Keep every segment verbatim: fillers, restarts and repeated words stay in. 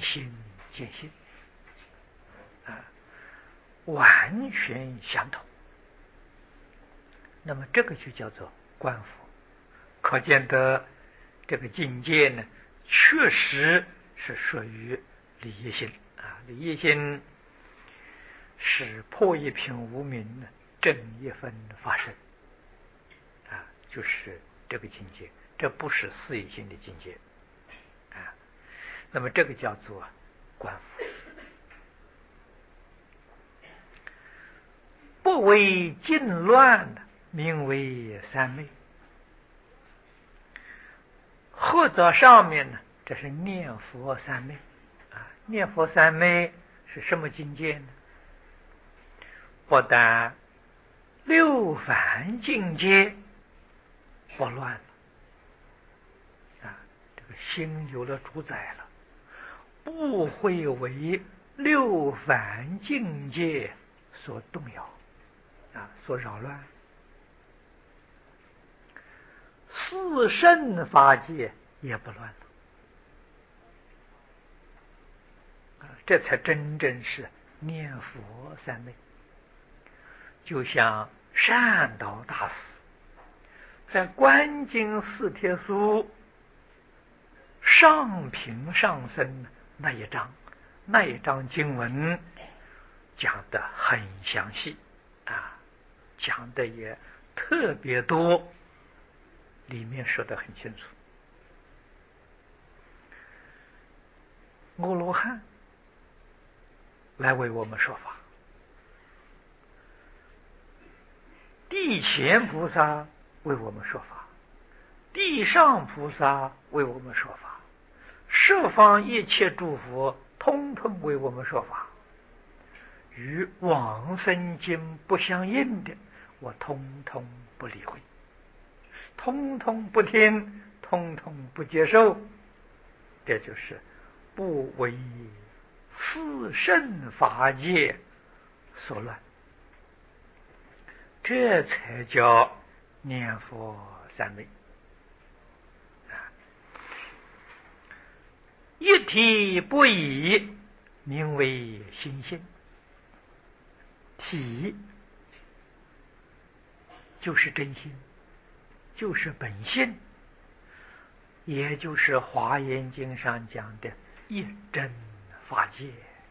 心见性啊，完全相同。那么这个就叫做观佛，可见得这个境界呢，确实是属于理业心啊。理业心是破一品无明呢，正一分发生啊，就是这个境界，这不是四业心的境界啊。那么这个叫做观佛，不为境乱，名为三昧。或者上面呢，这是念佛三昧啊。念佛三昧是什么境界呢？不但六凡境界不乱了啊，这个心有了主宰了，不会为六凡境界所动摇啊，所扰乱。四圣法界也不乱了啊，这才真正是念佛三昧。就像善导大师在观经四帖书上品上生那一章，那一章经文讲得很详细啊，讲的也特别多，里面说得很清楚。阿罗汉来为我们说法，地前菩萨为我们说法，地上菩萨为我们说法，十方一切诸佛通通为我们说法。与往生经不相应的，我通通不理会，通通不听，通通不接受。这就是不为四圣法界所乱，这才叫念佛三昧啊。一体不异，名为心性。体就是真心，就是本性，也就是《华严经》上讲的一真法界。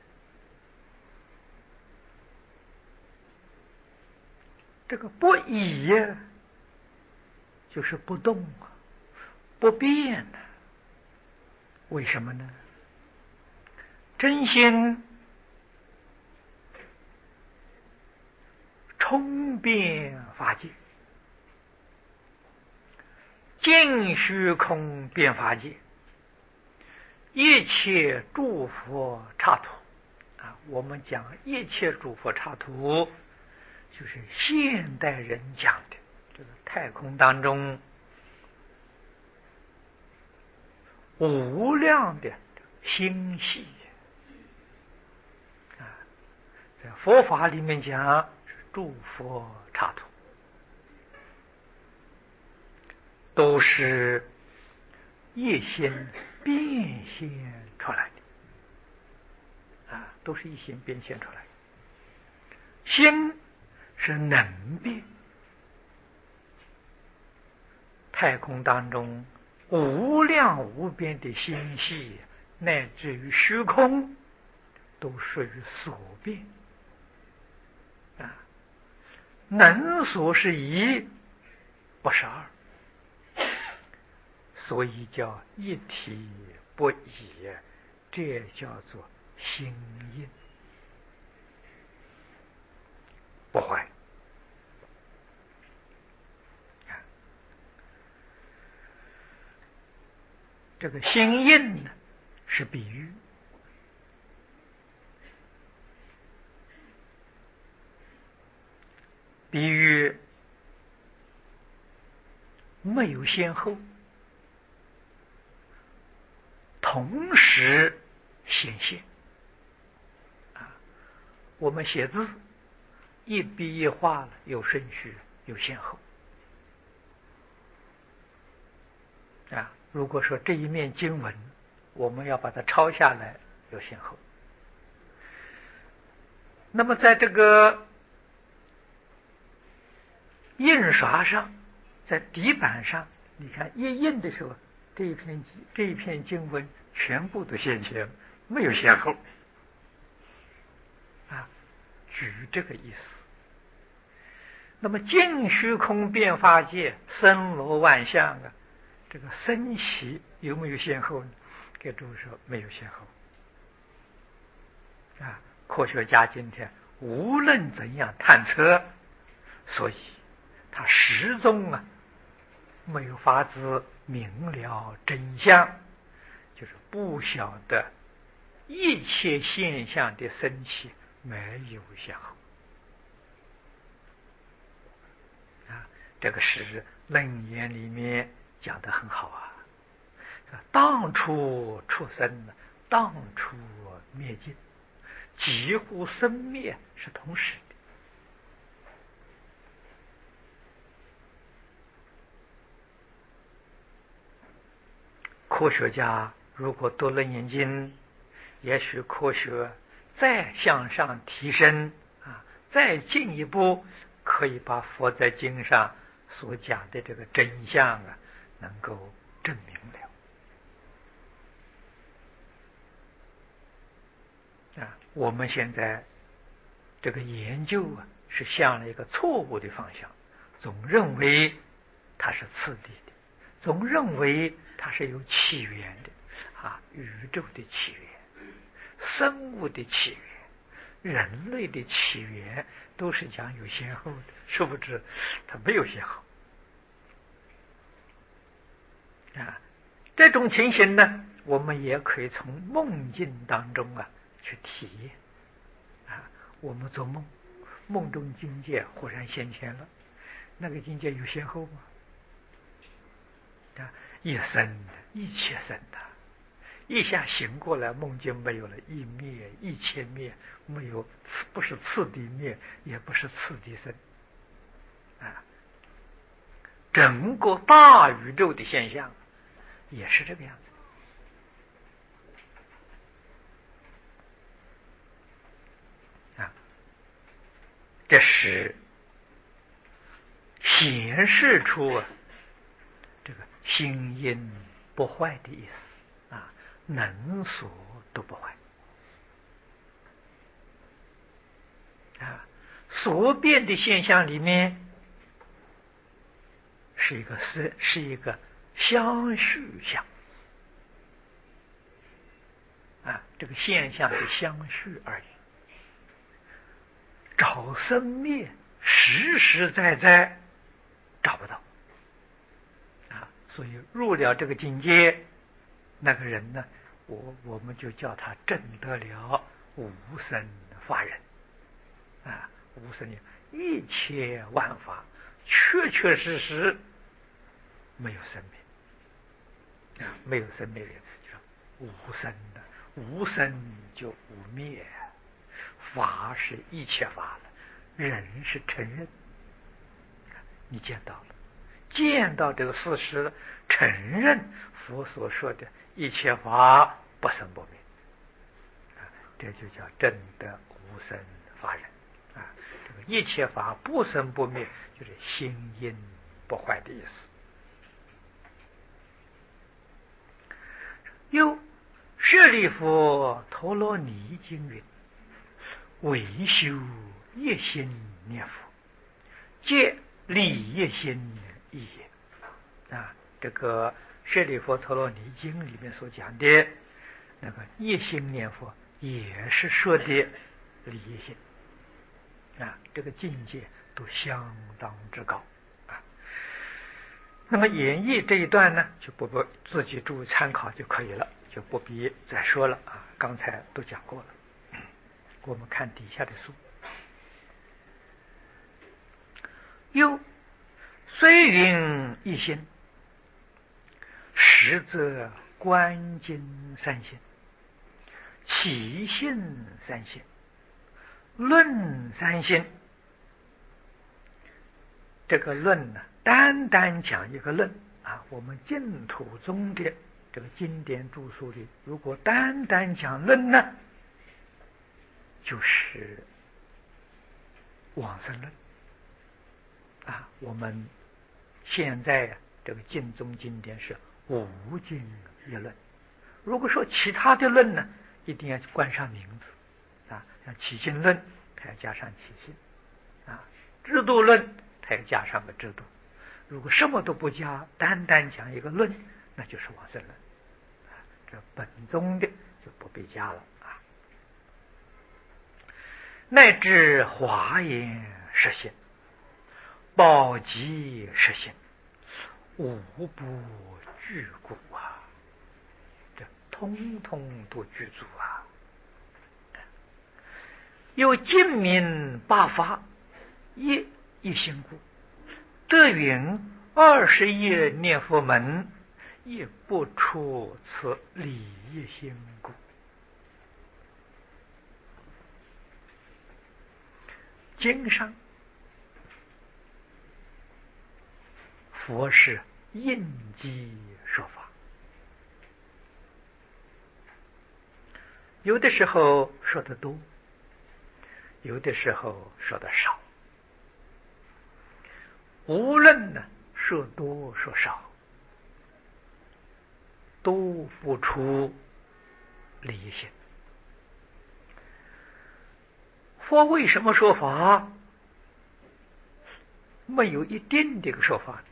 这个不异呀，就是不动啊，不变啊。为什么呢？真心冲遍法界，尽虚空遍法界，一切诸佛刹土啊。我们讲一切诸佛刹土，就是现代人讲的这个太空当中无量的星系啊，在佛法里面讲是诸佛刹土，都是一心变现出来的啊，都是一心变现出来的。心是能变，太空当中无量无边的星系，乃至于虚空，都属于所变啊。能所是一，不是二，所以叫一体不异，这叫做心印不坏。这个心印呢，是比喻，比喻没有先后，同时显现啊。我们写字一笔一画了，有顺序，有先后啊。如果说这一面经文我们要把它抄下来， 有先后。那么在这个印刷上，在底板上，你看一印的时候，这一篇这一篇经文全部都现前，没有先后啊，举这个意思。那么尽虚空变法界，森罗万象啊，这个升起有没有先后呢？给诸位说没有先后啊。科学家今天无论怎样探测，所以他始终啊没有法子明了真相，就是不晓得一切现象的升起没有先后啊。这个是《楞严》里面讲得很好啊。当初出生，当初灭尽，几乎生灭是同时的。科学家如果读了《楞严经》，也许科学再向上提升啊，再进一步，可以把佛在经上所讲的这个真相啊，能够证明了。啊，我们现在这个研究啊，是向了一个错误的方向，总认为它是次第的，总认为它是有起源的啊，宇宙的起源，生物的起源，人类的起源都是讲有先后的，殊不知它没有先后啊。这种情形呢，我们也可以从梦境当中啊去体验啊。我们做梦，梦中境界忽然现前了，那个境界有先后吗？啊，一生的，一切生的，一下醒过来，梦境没有了，一灭一切灭，没有，不是次第灭，也不是次第生啊。整个大宇宙的现象也是这个样子。这是显示出啊这个心因不坏的意思啊，能所都不坏啊。所变的现象里面是一个是是一个相续相啊，这个现象的相续而已。找生灭实实在在找不到啊，所以入了这个境界，那个人呢，我我们就叫他证得了无生法忍啊，无生一切万法确确实实没有生灭啊，没有生灭的就是无生的，无生就无灭，法是一切法了，人是承认，你见到了，见到这个事实，承认佛所说的一切法不生不灭，这就叫证得无生法忍啊。这个一切法不生不灭，就是心因不坏的意思。又舍利弗陀罗尼经云：唯修一心念佛，皆利一心意也啊。这个舍利弗陀罗尼经里面所讲的那个一心念佛，也是说的利一心啊，这个境界都相当之高啊。那么演绎这一段呢，就不不自己注意参考就可以了，就不必再说了啊，刚才都讲过了。我们看底下的书，又虽云一心，实则观经三心，起信三心，论三心。这个论呢，单单讲一个论啊，我们净土中的这个经典著述里，如果单单讲论呢，就是往生论啊。我们现在啊，这个经宗经典是无经一论。如果说其他的论呢，一定要冠上名字啊，像起信论，它要加上起信啊；制度论，它要加上个制度。如果什么都不加，单单讲一个论，那就是往生论。这本宗的就不必加了啊。乃至华严实性、宝积实性，无不具故啊，这通通都具足啊。有净名八法，一一心故，德云二十一念佛门，亦不出此理一心故。经上佛是应机说法，有的时候说的多，有的时候说的少。无论呢说多说少，都不出理性。佛为什么说法？没有一定的一个说法呢？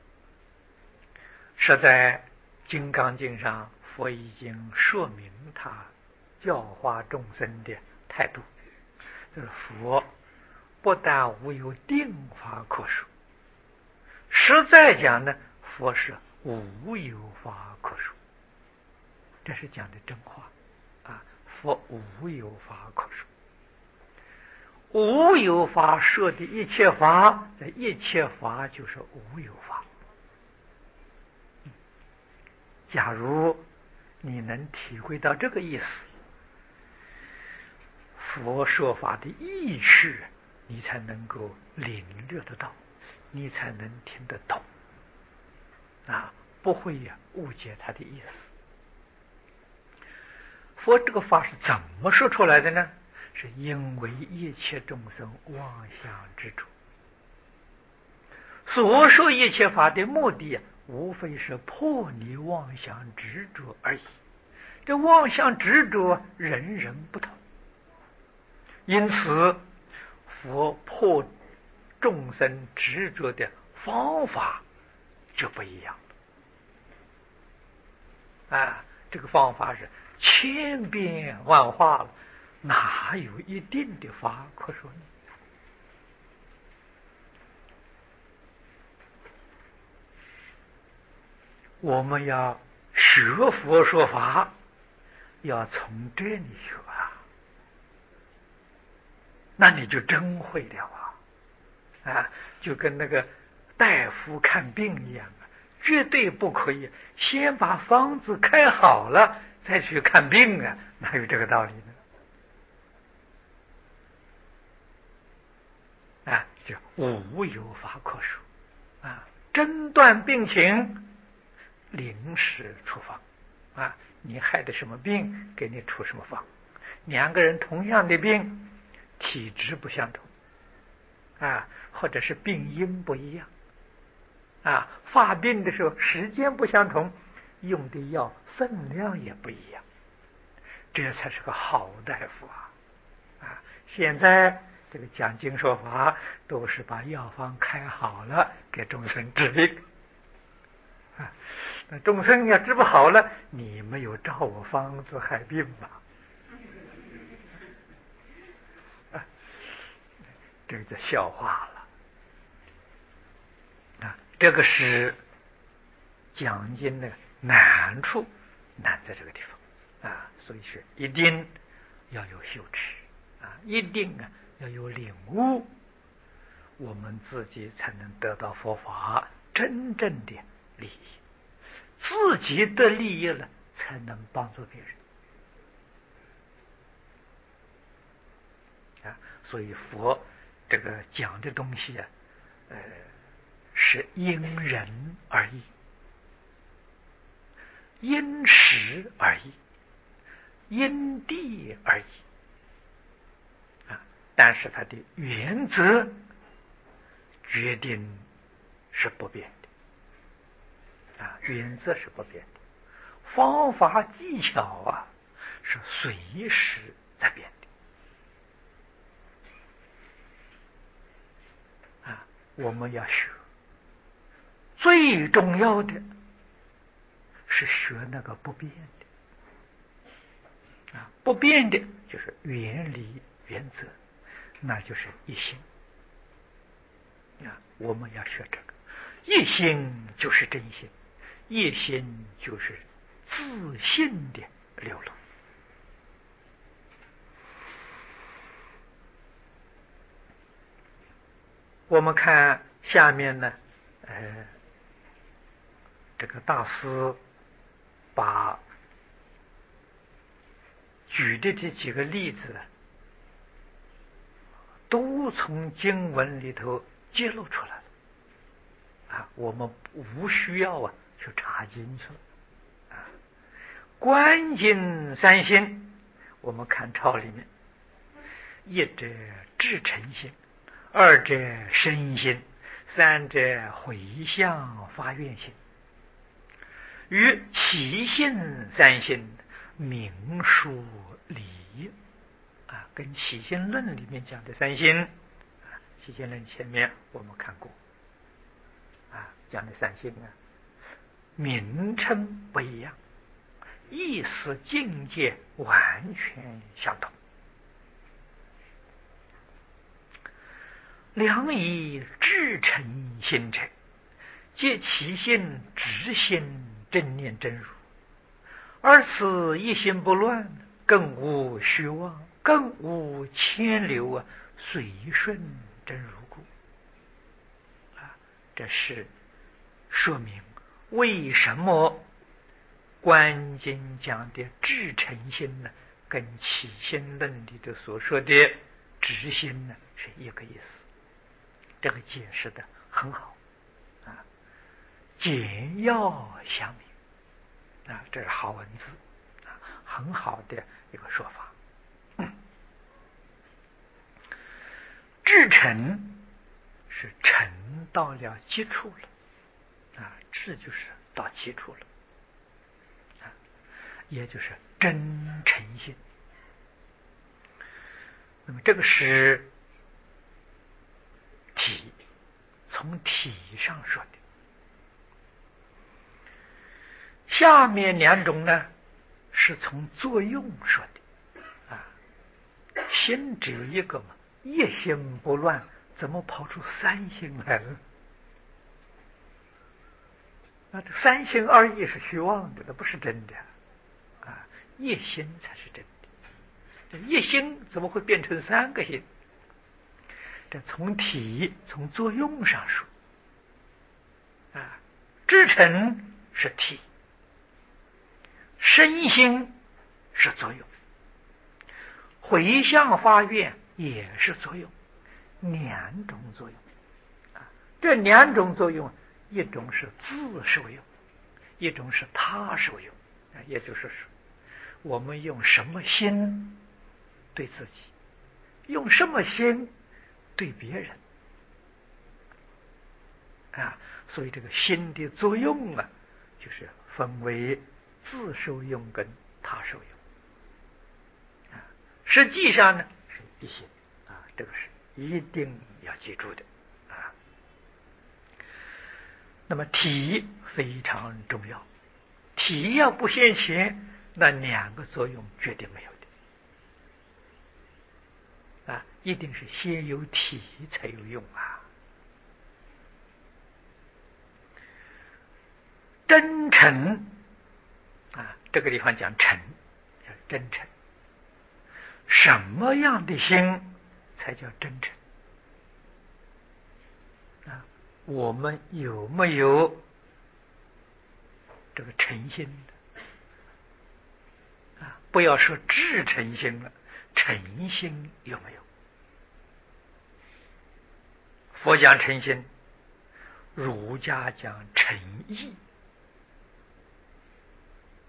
是在《金刚经》上，佛已经说明他教化众生的态度。就是佛不但无有定法可说，实在讲呢，佛是无有法可说。这是讲的真话啊！佛无有法可说。无有法说的一切法，这一切法就是无有法。假如你能体会到这个意思，佛说法的意趣，你才能够领略得到，你才能听得懂啊，不会呀误解他的意思。佛这个法是怎么说出来的呢？是因为一切众生妄想执着，所说一切法的目的，无非是破你妄想执着而已。这妄想执着人人不同，因此佛破众生执着的方法就不一样了啊！这个方法是千变万化了，哪有一定的法可说呢？我们要学佛说法，要从这里学啊，那你就真会了啊！啊，就跟那个大夫看病一样啊，绝对不可以先把方子开好了再去看病啊，哪有这个道理呢？啊，就无有法可说啊，诊断病情，临时处方啊，你害的什么病，给你出什么方。两个人同样的病，体质不相同啊，或者是病因不一样啊，发病的时候时间不相同，用的药分量也不一样，这才是个好大夫啊！啊，现在这个讲经说法都是把药方开好了给众生治病啊，那众生要治不好了，你没有照我方子害病吧？啊，这个叫笑话了啊！这个是讲经的难处，难在这个地方啊，所以是一定要有修持啊，一定啊要有领悟，我们自己才能得到佛法真正的利益，自己的利益了，才能帮助别人啊。所以佛这个讲的东西啊，呃，是因人而异。 因时而异，因地而异啊，但是它的原则决定是不变的啊，原则是不变的，方法技巧啊是随时在变的啊。我们要学，最重要的是学那个不变的啊，不变的就是原理原则，那就是一心啊。我们要学这个，一心就是真心，一心就是自信的流露。我们看下面呢，呃，这个大师把举的这几个例子都从经文里头揭露出来了啊，我们无需要啊去查经去了啊。观经三心，我们看抄里面，一者至诚心，二者身心，三者回向发愿心，与起信三心明疏理啊，跟起信论里面讲的三心啊，起信论前面我们看过啊，讲的三心啊，名称不一样，意思境界完全相同。良以至诚心诚，借其心直心正念真如，而此一心不乱，更无虚妄，更无牵流啊，随顺真如故啊。这是说明为什么观经讲的至诚心呢，跟起心论里头所说的直心呢是一个意思。这个解释的很好啊，简要详明啊，这是好文字啊，很好的一个说法。嗯、至诚是诚到了基础了啊，至就是到基础了啊，也就是真诚心。那么这个是体，从体上说的。下面两种呢，是从作用说的啊。心只有一个嘛，一心不乱，怎么跑出三心来了？那这三心二意是虚妄的，那不是真的啊，一心才是真的。这一心怎么会变成三个心？这从体从作用上说啊，至诚是体，身心是作用，回向发愿也是作用，两种作用啊。这两种作用，一种是自受用，一种是他受用啊。也就是说，我们用什么心对自己，用什么心对别人啊，所以这个心的作用啊，就是分为自受用跟他受用啊。实际上呢是一心啊，这个是一定要记住的啊。那么体非常重要，体要不现前，那两个作用绝对没有的啊，一定是先有体才有用啊。真诚啊，这个地方讲诚，叫真诚。什么样的心才叫真诚啊？我们有没有这个诚心啊？不要说至诚心了，诚心有没有？佛讲诚心，儒家讲诚意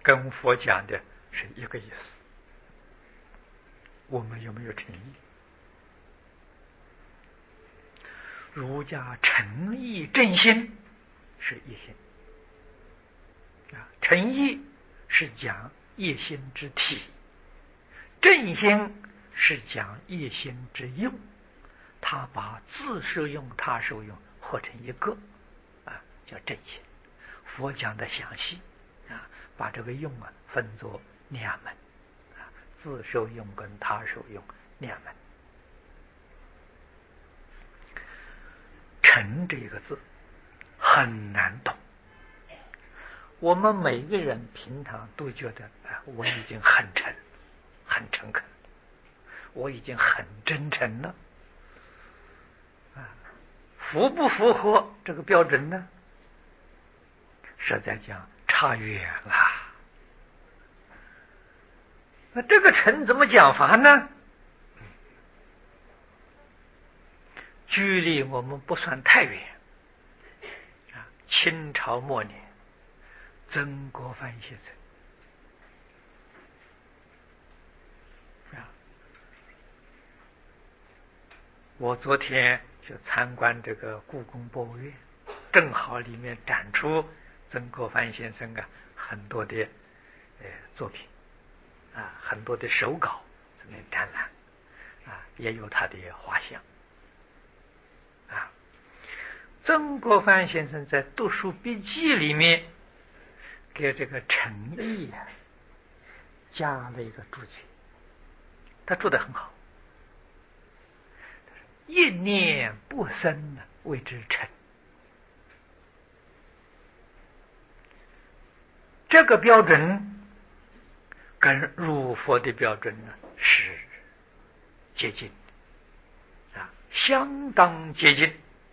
跟佛讲的是一个意思。我们有没有诚意？儒家诚意正心是一心啊，诚意是讲一心之体，正心是讲一心之用，他把自受用他受用合成一个啊，叫正心。佛讲的详细啊，把这个用啊分作两门啊，自受用跟他受用两门。诚这个字很难懂，我们每个人平常都觉得啊，我已经很诚很诚恳，我已经很真诚了啊，符不符合这个标准呢？实在讲差远了。那这个诚怎么讲法呢？距离我们不算太远啊，清朝末年曾国藩先生啊，我昨天就参观这个故宫博物院，正好里面展出曾国藩先生啊很多的呃作品啊，很多的手稿这边展览啊，也有他的画像啊。曾国藩先生在读书笔记里面给这个诚意啊加了一个注解，他注得很好。一念不生谓之诚，这个标准跟儒佛的标准呢是接近啊，相当接近。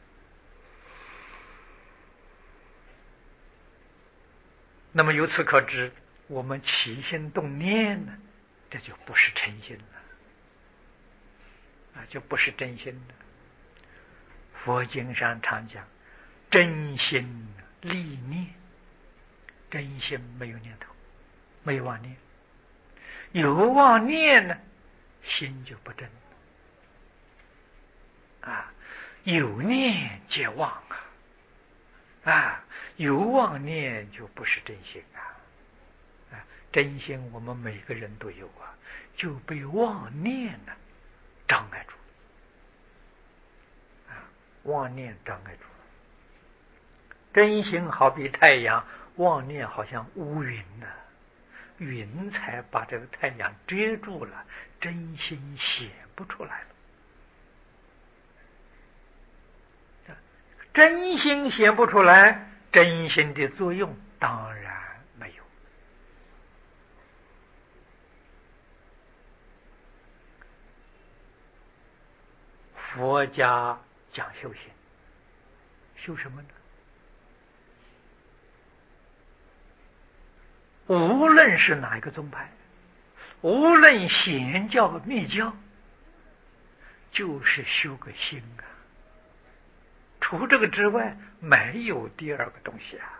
那么由此可知，我们起心动念呢，这就不是诚心了啊，就不是真心了。佛经上常讲真心立念，真心没有念头，没有妄念，有妄念呢，心就不真啊，有念皆妄啊，啊，有妄念就不是真心啊，啊，真心我们每个人都有啊，就被妄念呢障碍住，啊，妄念障碍住了。真心好比太阳，妄念好像乌云呢、啊，云彩把这个太阳遮住了，真心显不出来了。真心显不出来，真心的作用当然没有。佛家讲修行，修什么呢？无论是哪一个宗派，无论显教密教，就是修个心啊，除这个之外没有第二个东西啊。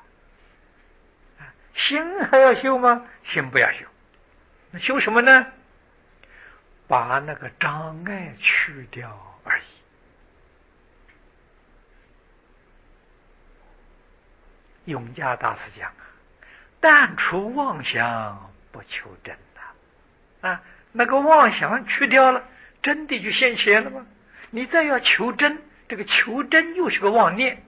心还要修吗？心不要修，那修什么呢？把那个障碍去掉而已。永嘉大师讲啊，但除妄想不求真呐，啊，那个妄想去掉了，真的就现前了吗？你再要求真，这个求真又是个妄念，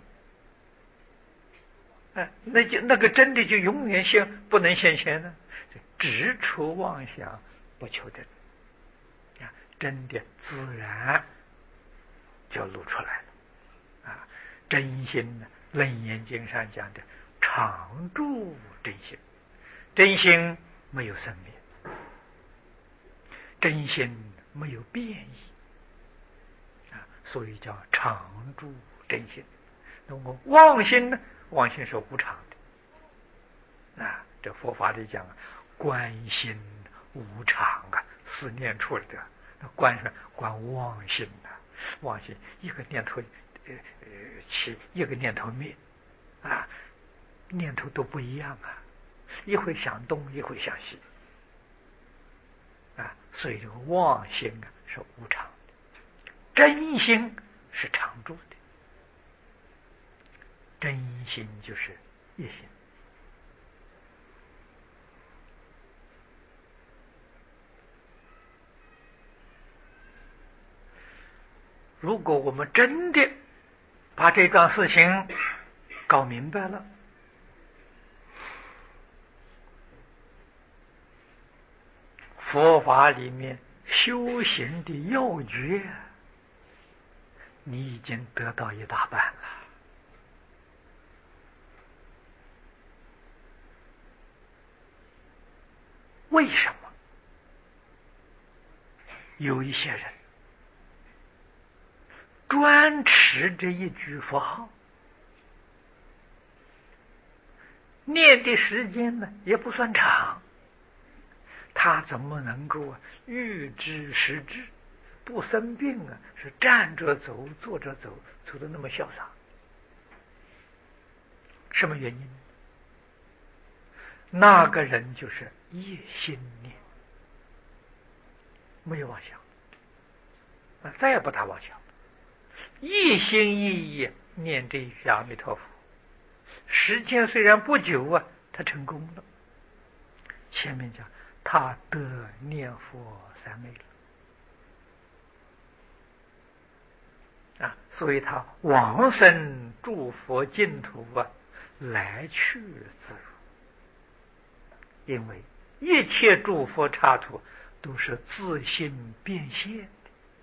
啊，那就那个真的就永远现不能现前呢。只除妄想不求真，啊，真的自然就露出来了，啊，真心呢，《楞严经》上讲的常住真心，真心没有生灭，真心没有变异啊，所以叫常住真心。那么妄心呢？妄心是无常的啊，这佛法里讲观心无常啊，是念出来的。那观是观妄心啊，妄心一个念头呃呃起，一个念头灭啊，念头都不一样啊。 一会向东，一会向西，啊，所以这个妄心啊是无常的，真心是常住的。真心就是一心。如果我们真的把这桩事情搞明白了，佛法里面修行的要诀，你已经得到一大半了。为什么有一些人专持这一句佛号，念的时间呢也不算长，他怎么能够啊预知时至，不生病啊？是站着走，坐着走，走得那么潇洒？什么原因？那个人就是一心念，没有妄想，啊，再也不打妄想，一心一意念这一句阿弥陀佛。时间虽然不久啊，他成功了。前面讲他得念佛三昧了啊，所以他往生诸佛净土啊，来去自如。因为一切诸佛刹土都是自性变现的，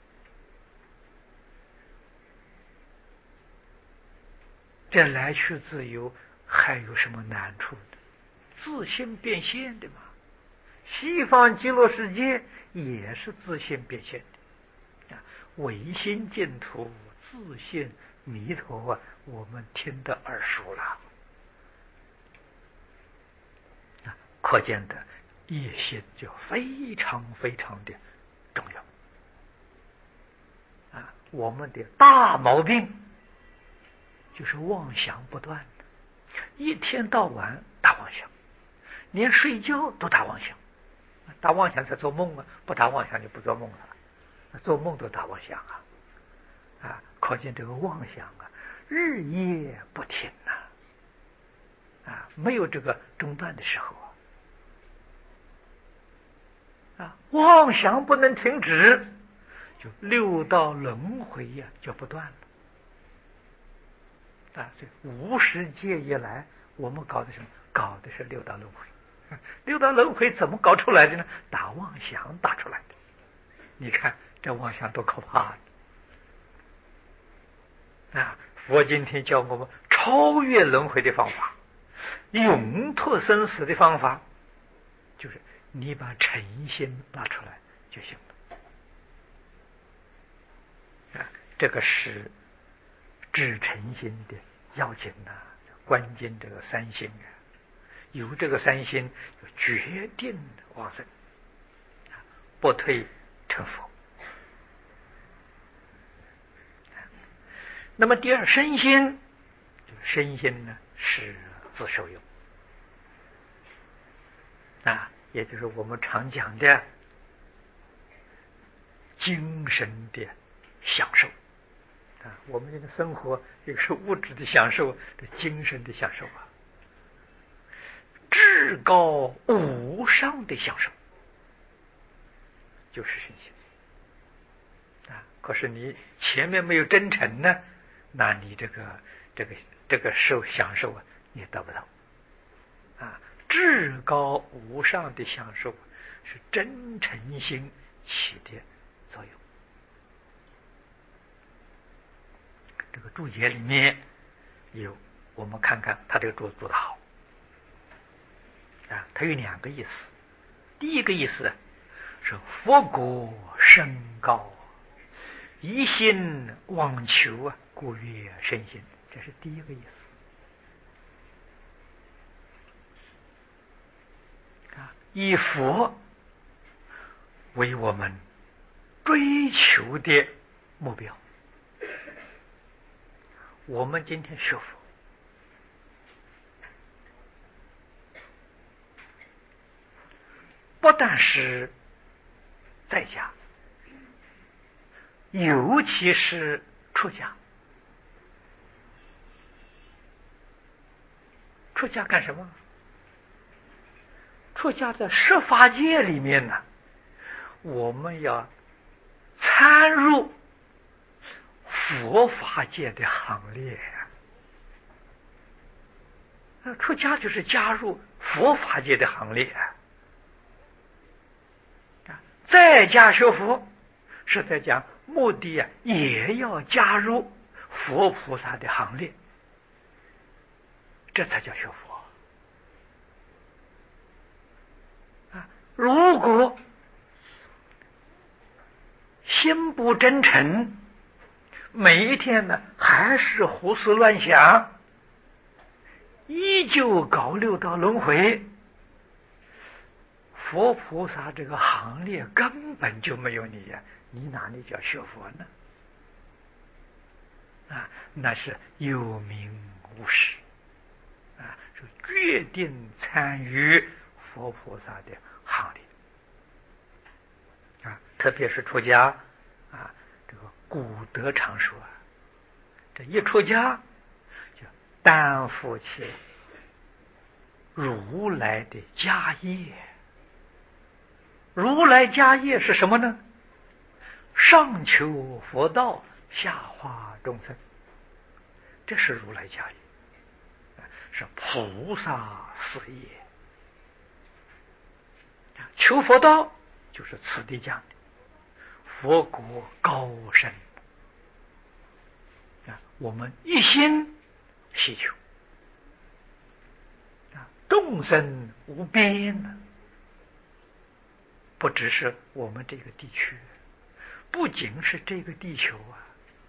这来去自由还有什么难处的？自性变现的嘛。西方极乐世界也是自性变现的啊，唯心净土，自性弥陀啊，我们听得耳熟了啊，可见的一心就非常非常的重要啊。我们的大毛病就是妄想不断，一天到晚打妄想，连睡觉都打妄想。打妄想才做梦啊，不打妄想就不做梦了，做梦都打妄想啊，啊，可见这个妄想啊，日夜不停呐，啊，没有这个中断的时候啊，啊，妄想不能停止，就六道轮回呀、啊、就不断了，啊，所以无始界以来，我们搞的什么？搞的是六道轮回。六道轮回怎么搞出来的呢？打妄想打出来的。你看这妄想多可怕啊！佛今天教我们超越轮回的方法，永脱生死的方法，就是你把诚心拿出来就行了啊！这个是治诚心的要紧呐、啊，关键这个三心啊。有这个三心，就决定往生，不退成佛。那么第二，身心，身心呢是自受用啊，也就是我们常讲的精神的享受啊。我们这个生活也是物质的享受，这精神的享受啊。至高无上的享受就是身心啊。可是你前面没有真诚呢，那你这个这个这个受享受啊，你得不到啊。至高无上的享受是真诚心起的作用。这个注解里面有，我们看看他这个注做得好啊，它有两个意思。第一个意思是佛果深高，一心妄求啊，故曰身心，这是第一个意思啊。以佛为我们追求的目标，我们今天学佛不但是在家，尤其是出家。出家干什么？出家在十法界里面呢，我们要参入佛法界的行列。出家就是加入佛法界的行列。在家学佛是在讲目的啊，也要加入佛菩萨的行列，这才叫学佛啊！如果心不真诚，每一天呢还是胡思乱想，依旧搞六道轮回，佛菩萨这个行列根本就没有你呀，你哪里叫学佛呢？啊，那是有名无实啊，是决定参与佛菩萨的行列啊。特别是出家啊，这个古德常说，这一出家就担负起如来的家业。如来家业是什么呢？上求佛道，下化众生，这是如来家业，是菩萨事业。求佛道就是此地讲的佛国高深啊，我们一心希求啊，众生无边呢。不只是我们这个地区，不仅是这个地球啊，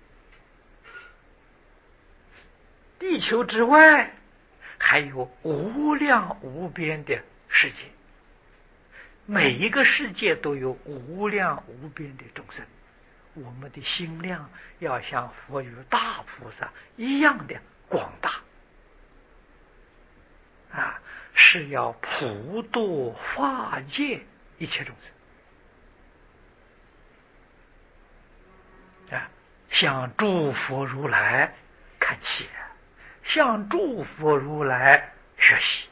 地球之外还有无量无边的世界，每一个世界都有无量无边的众生。我们的心量要像佛与大菩萨一样的广大啊，是要普度化界一切众生啊，向诸佛如来看齐，向诸佛如来学习。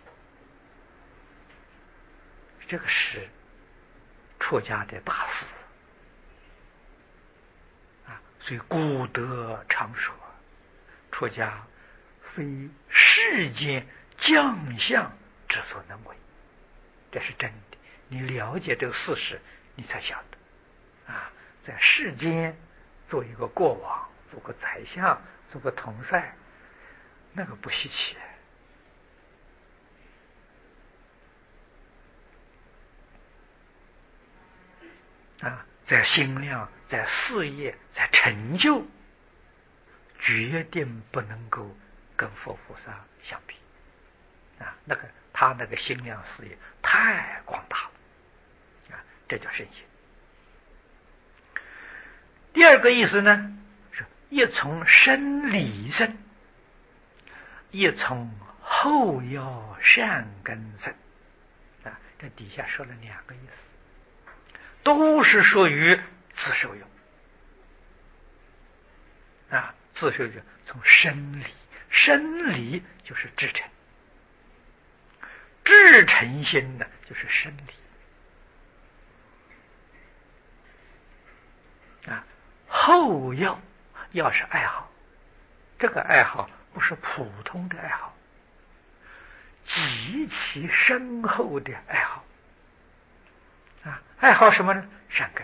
这个是出家的大事啊，所以古德常说，出家非世间将相之所能为，这是真的。你了解这个事实，你才晓得啊，在世间做一个国王，做个宰相，做个统帅，那个不稀奇啊，在心量，在事业，在成就，决定不能够跟佛菩萨相比啊！那个他那个心量事业太广大了啊，这叫圣心。第二个意思呢，是一从生理生，一从后要善根生啊。这底下说了两个意思，都是属于自受用啊。自受用从生理，生理就是至诚，至诚心呢就是生理啊。后要要是爱好，这个爱好不是普通的爱好，极其深厚的爱好啊。爱好什么呢？善根。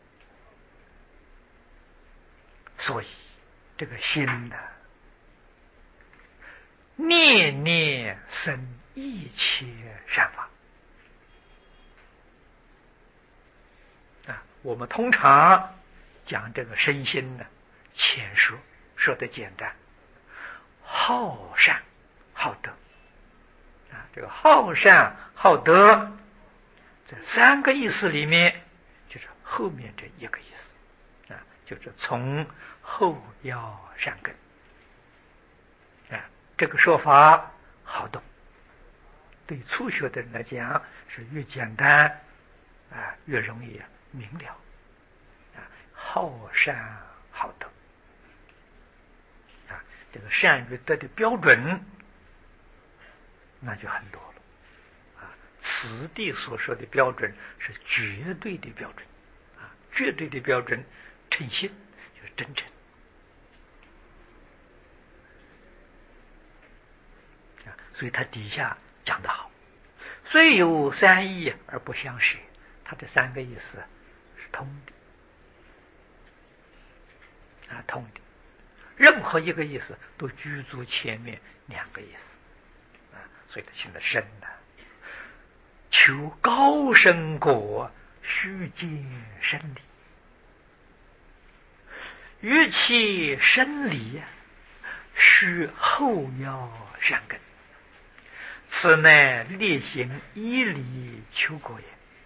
所以这个心呢，念念生一切善法啊。我们通常讲这个身心呢，浅说，说的简单，好善好德啊。这个好善好德这三个意思里面，就是后面这一个意思啊，就是从后要善根啊。这个说法好懂，对初学的人来讲是越简单啊，越容易明了啊，好善好德啊，这个善与德的标准那就很多了啊。此地所说的标准是绝对的标准啊，绝对的标准，诚信就是真诚啊。所以他底下讲得好，虽有三义而不相舍，他的三个意思是通的啊，通的。任何一个意思都居足前面两个意思啊，所以他现在深的求高深果，须见深理。与其深理，须后要善根。此乃烈行以理求果也。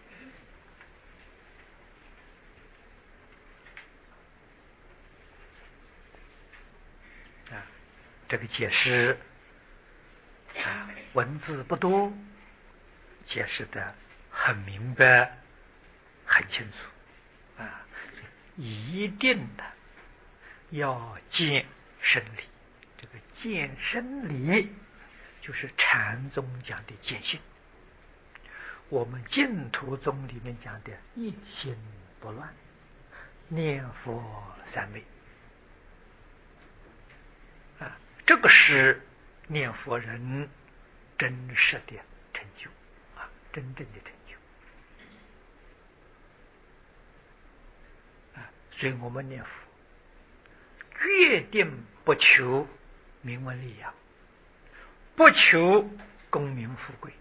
啊，这个解释啊，文字不多，解释的很明白，很清楚啊，一定的要见生理。这个见生理就是禅宗讲的见性，我们净土宗里面讲的一心不乱，念佛三昧啊，这个是念佛人真实的成就啊，真正的成就啊。所以我们念佛决定不求名闻利养，不求功名富贵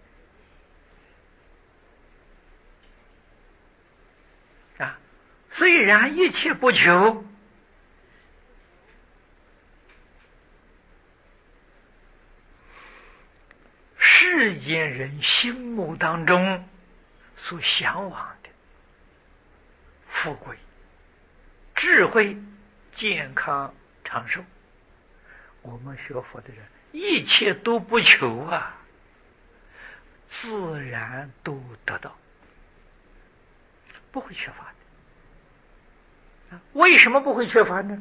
啊。虽然一切不求，世间人心目当中所向往的富贵、智慧、健康、长寿，我们学佛的人一切都不求啊，自然都得到，不会缺乏的。为什么不会缺乏呢？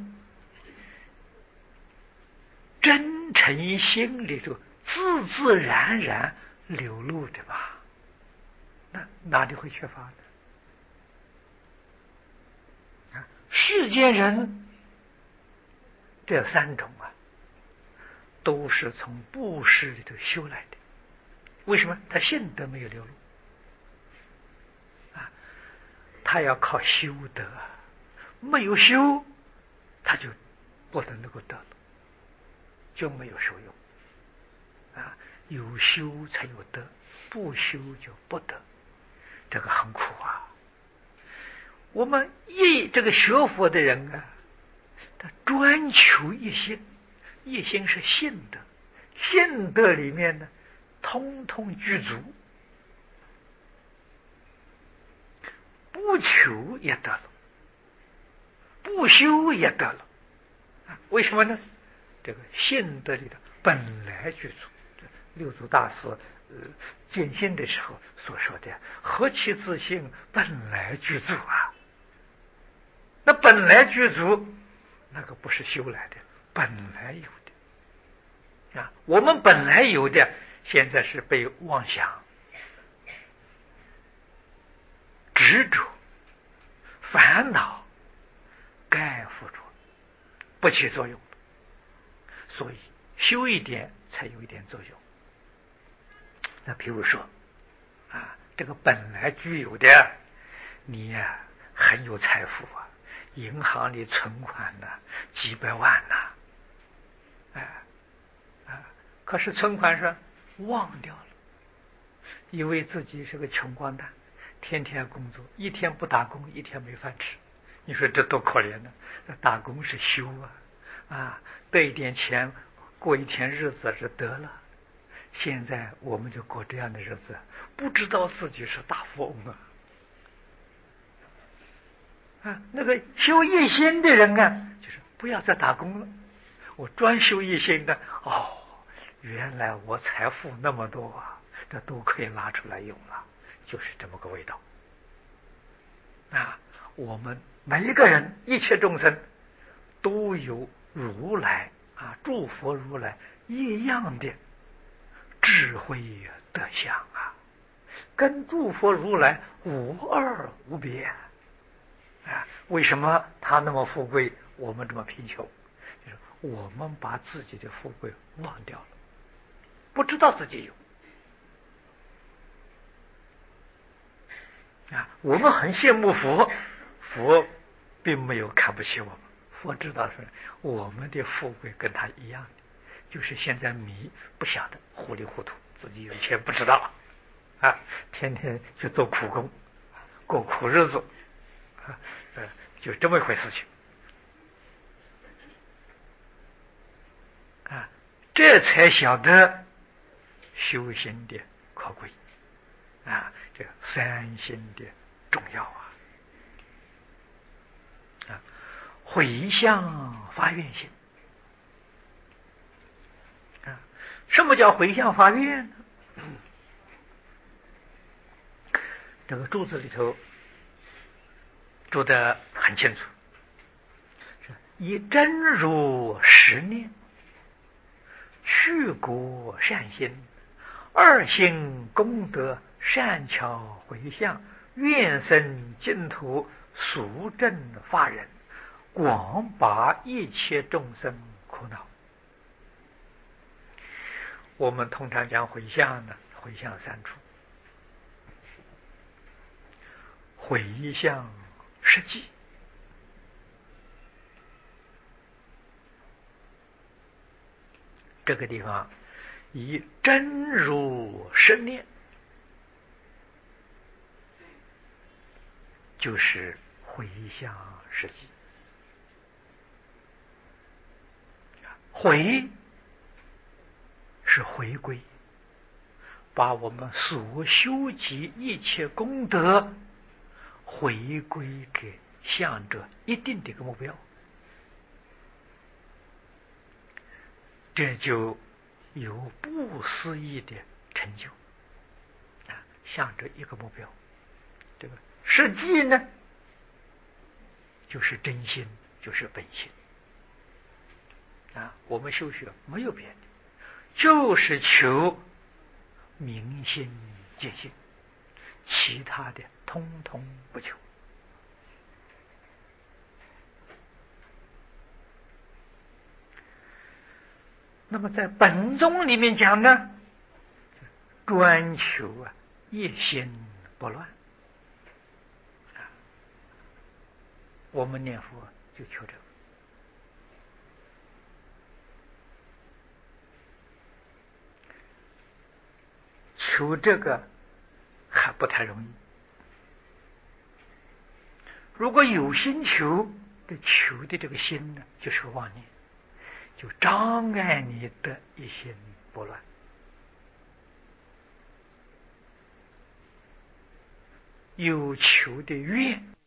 真诚心里头自自然然流露的吧，那哪里会缺乏呢？啊，世间人这三种啊，都是从布施里头修来的。为什么？他信德没有流露啊，他要靠修德，没有修，他就不能够得了，就没有受用啊。有修才有得，不修就不得，这个很苦啊。我们一这个学佛的人啊，他专求一心，一心是信德，信德里面呢，通通具足，不求也得了，不修也得了。为什么呢？这个信德里的本来具足。六祖大师呃见性的时候所说的“何其自性，本来具足啊”，那本来具足，那个不是修来的，本来有的啊。我们本来有的，现在是被妄想、执着、烦恼盖覆住，不起作用，所以修一点才有一点作用。那比如说啊，这个本来具有的，你呀、啊、很有财富啊，银行里存款呢、啊、几百万呐、啊，哎啊，可是存款上忘掉了，以为自己是个穷光蛋，天天工作，一天不打工一天没饭吃。你说这多可怜呢？打工是修啊，啊，得一点钱过一天日子就得了。现在我们就过这样的日子，不知道自己是大富翁啊！啊，那个修一心的人啊，就是不要再打工了，我专修一心的。哦，原来我财富那么多啊，这都可以拿出来用了，就是这么个味道啊，我们每一个人，一切众生都有如来啊，诸佛如来一样的智慧德相啊，跟诸佛如来无二无别啊。为什么他那么富贵，我们这么贫穷？就是我们把自己的富贵忘掉了，不知道自己有啊。我们很羡慕佛，佛并没有看不起我们，佛知道是我们的富贵跟他一样的，就是现在迷不晓得，糊里糊涂，自己有钱不知道啊，天天去做苦工，过苦日子啊，呃，就这么一回事情啊，这才晓得修行的可贵啊，这三心的重要啊。啊，回向发愿心啊，什么叫回向发愿呢？这个注字里头注得很清楚，以真如实念，去果善心，二行功德，善巧回向，愿生净土，俗正法忍，广拔一切众生苦恼。我们通常讲回向呢，回向三处：回向实际，这个地方以真如实念，就是回向实际。回是回归，把我们所修集一切功德回归给向着一定的一个目标，这就有不思议的成就啊！向着一个目标，这个实际呢，就是真心，就是本心啊！我们修学没有别的，就是求明心见性，其他的通通不求。那么在本宗里面讲呢，专求啊一心不乱啊，我们念佛就求这个。求这个还不太容易，如果有心求，这求的这个心呢，就是个妄念，就障碍你的一心不乱。有求的愿